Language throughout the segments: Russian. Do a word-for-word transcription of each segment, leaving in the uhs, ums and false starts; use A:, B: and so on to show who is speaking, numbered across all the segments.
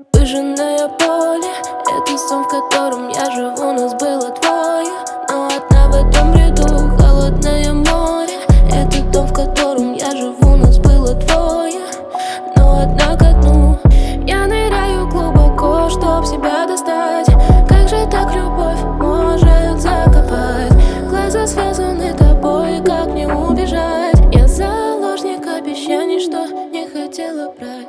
A: Выжженное поле — это сон, в котором я живу. Нас было двое, но одна в этом бреду. Холодное море — это дом, в котором я живу. Нас было двое, но одна ко дну. Я ныряю глубоко, чтоб себя достать. Как же так любовь может закопать? Глаза связаны тобой, как не убежать? Я заложник обещаний, что не хотела брать.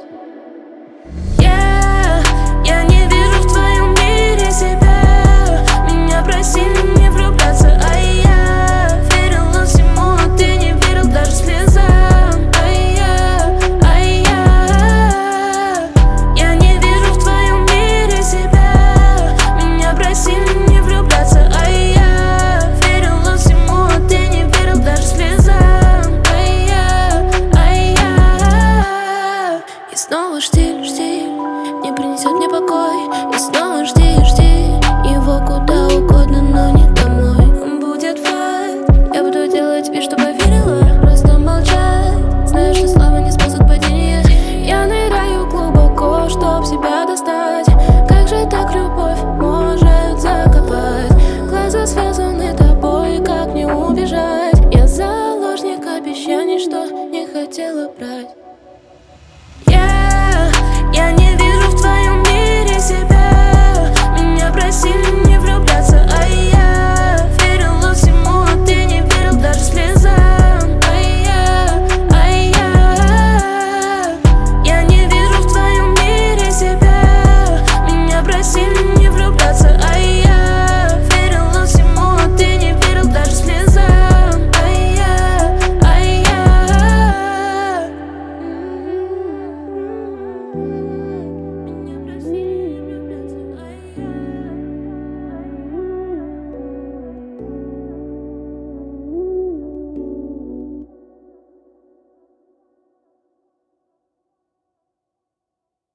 A: Я, я не вижу в твоем мире себя. Меня просили не влюбляться, а я верила всему, а ты не верил даже слезам. А я, а я, я не вижу в твоем мире себя. Меня просили не влюбляться, а я верила всему, а ты не верил даже слезам. А я, а я, и снова штиль, штиль не принесет мне покой. И снова жди, жди его куда угодно, но не